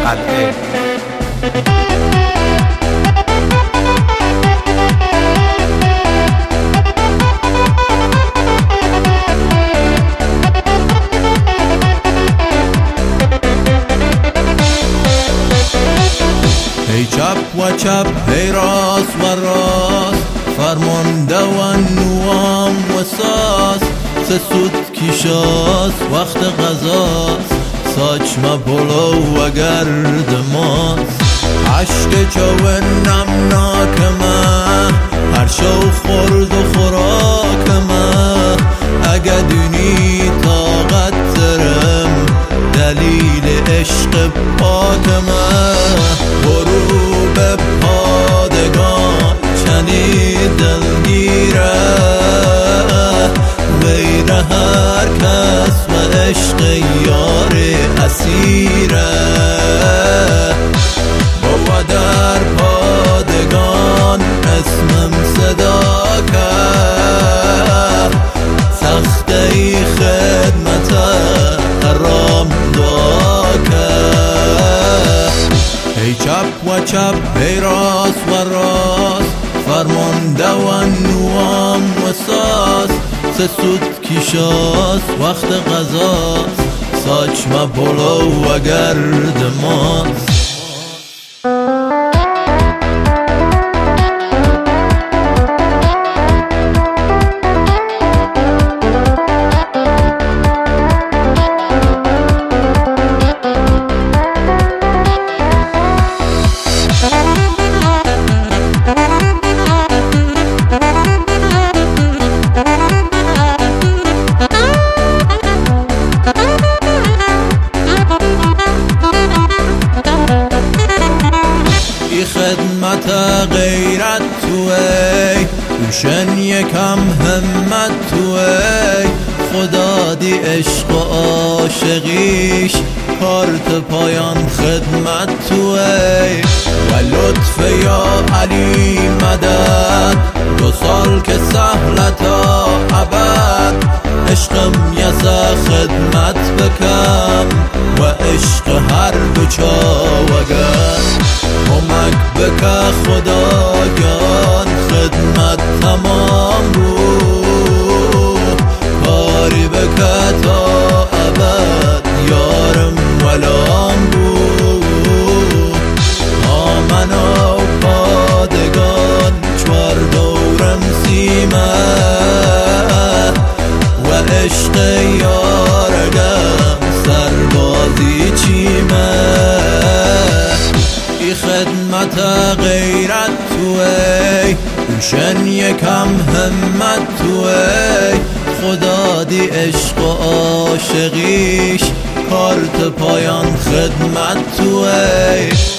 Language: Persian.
قلعه. ای چپ و چپ ای راست و راست، فرمانده و نوام و ساز، سسود کیشاست وقت غذاست، ساچمه بلو و گرد ماست. عشق چو نمناکمه هر شو خورد و خوراکمه، اگه دونی طاقت ترم دلیل عشق پاکمه. برو به پادگان چنی دلگیره، غیر هر کس و عشق یار اسیره. با در پادگان اسمم صدا کرد، سخته خدمت حرام دعا کرد. ای چپ و چپ ای راست و راست، فرمانده و نوام و ساز، سسود کیشاست وقت غذاست، ساچمه بلو و گرد ماست. خدمت غیرت توی روشن یکم همت توی، خدا دی عشق و عاشقیش کارت پایان خدمت توی. و لطف یا علی مدد 2 سال که سهل تا ابد، عشقم یسه خدمت بکم و عشق هر دو چاوگر. کمک بکه خدایان خدمت تمام بود، کاری بکه تا ابد یارم ولام بود. آمن و پادگان 4 دورم سیمه، و عشق یارگم سربازی چیمه. خدمت غیرت توی روشن یکم همت توی، خدا دی عشق و عاشقیش کارت پایان خدمت توی.